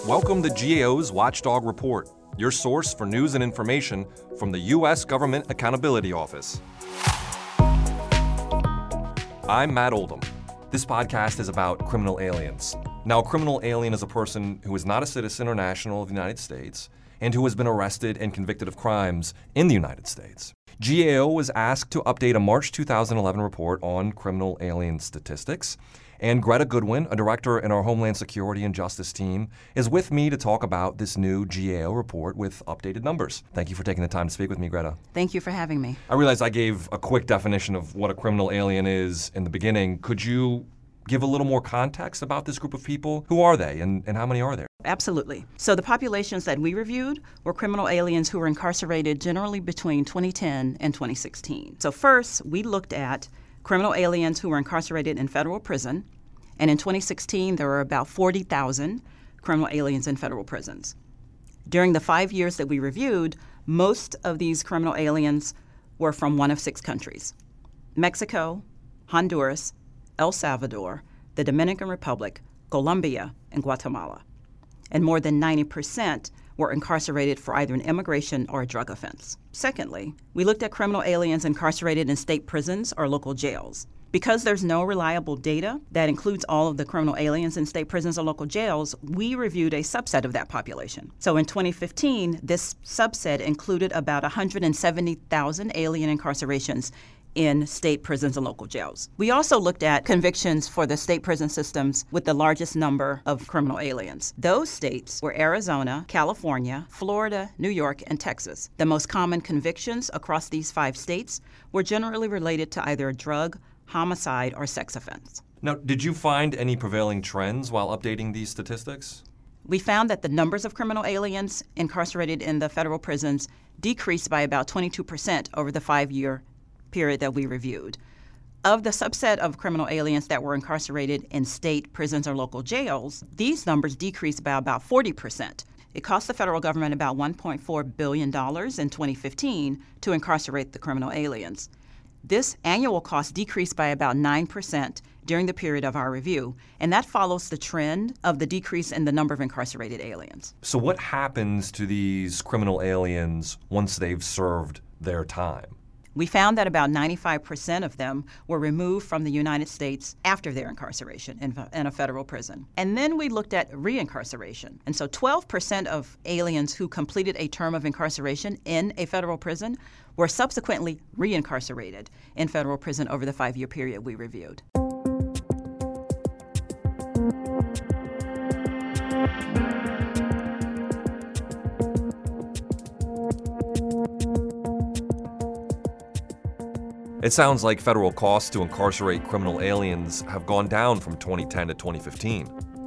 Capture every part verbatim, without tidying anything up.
Welcome to G A O's Watchdog Report, your source for news and information from the U S Government Accountability Office. I'm Matt Oldham. This podcast is about criminal aliens. Now, a criminal alien is a person who is not a citizen or national of the United States and who has been arrested and convicted of crimes in the United States. G A O was asked to update a March two thousand eleven report on criminal alien statistics. And Greta Goodwin, a director in our Homeland Security and Justice team, is with me to talk about this new G A O report with updated numbers. Thank you for taking the time to speak with me, Greta. Thank you for having me. I realize I gave a quick definition of what a criminal alien is in the beginning. Could you give a little more context about this group of people? Who are they and, and how many are there? Absolutely. So the populations that we reviewed were criminal aliens who were incarcerated generally between twenty ten and twenty sixteen. So first, we looked at criminal aliens who were incarcerated in federal prison, and in twenty sixteen, there were about forty thousand criminal aliens in federal prisons. During the five years that we reviewed, most of these criminal aliens were from one of six countries: Mexico, Honduras, El Salvador, the Dominican Republic, Colombia, and Guatemala. And more than ninety percent were incarcerated for either an immigration or a drug offense. Secondly, we looked at criminal aliens incarcerated in state prisons or local jails. Because there's no reliable data that includes all of the criminal aliens in state prisons or local jails, we reviewed a subset of that population. So in twenty fifteen, this subset included about one hundred seventy thousand alien incarcerations in state prisons and local jails. We also looked at convictions for the state prison systems with the largest number of criminal aliens. Those states were Arizona, California, Florida, New York, and Texas. The most common convictions across these five states were generally related to either a drug, homicide, or sex offense. Now, did you find any prevailing trends while updating these statistics? We found that the numbers of criminal aliens incarcerated in the federal prisons decreased by about twenty-two percent over the five-year period that we reviewed. Of the subset of criminal aliens that were incarcerated in state prisons or local jails, these numbers decreased by about forty percent. It cost the federal government about one point four billion dollars in twenty fifteen to incarcerate the criminal aliens. This annual cost decreased by about nine percent during the period of our review, and that follows the trend of the decrease in the number of incarcerated aliens. So what happens to these criminal aliens once they've served their time? We found that about ninety-five percent of them were removed from the United States after their incarceration in, in a federal prison. And then we looked at reincarceration. And so twelve percent of aliens who completed a term of incarceration in a federal prison were subsequently reincarcerated in federal prison over the five-year period we reviewed. It sounds like federal costs to incarcerate criminal aliens have gone down from twenty ten to twenty fifteen.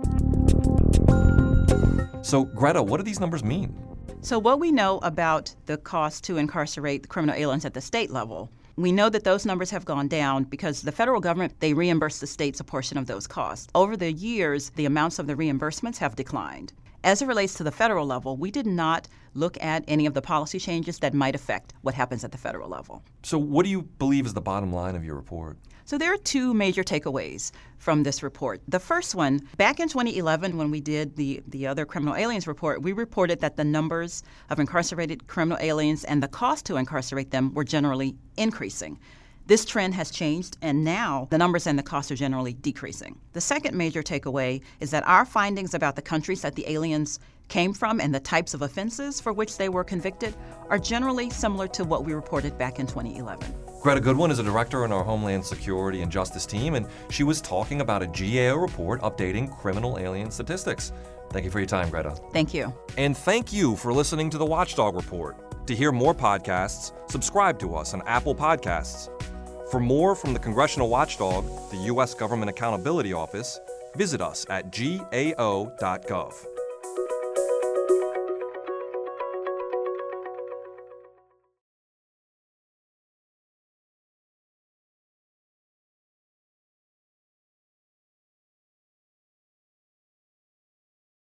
So, Greta, what do these numbers mean? So what we know about the cost to incarcerate the criminal aliens at the state level, we know that those numbers have gone down because the federal government, they reimburse the states a portion of those costs. Over the years, the amounts of the reimbursements have declined. As it relates to the federal level, we did not look at any of the policy changes that might affect what happens at the federal level. So what do you believe is the bottom line of your report? So there are two major takeaways from this report. The first one, back in twenty eleven, when we did the, the other criminal aliens report, we reported that the numbers of incarcerated criminal aliens and the cost to incarcerate them were generally increasing. This trend has changed, and now the numbers and the costs are generally decreasing. The second major takeaway is that our findings about the countries that the aliens came from and the types of offenses for which they were convicted are generally similar to what we reported back in twenty eleven. Greta Goodwin is a director in our Homeland Security and Justice team, and she was talking about a G A O report updating criminal alien statistics. Thank you for your time, Greta. Thank you. And thank you for listening to the Watchdog Report. To hear more podcasts, subscribe to us on Apple Podcasts. For more from the Congressional Watchdog, the U S Government Accountability Office, visit us at G A O dot gov.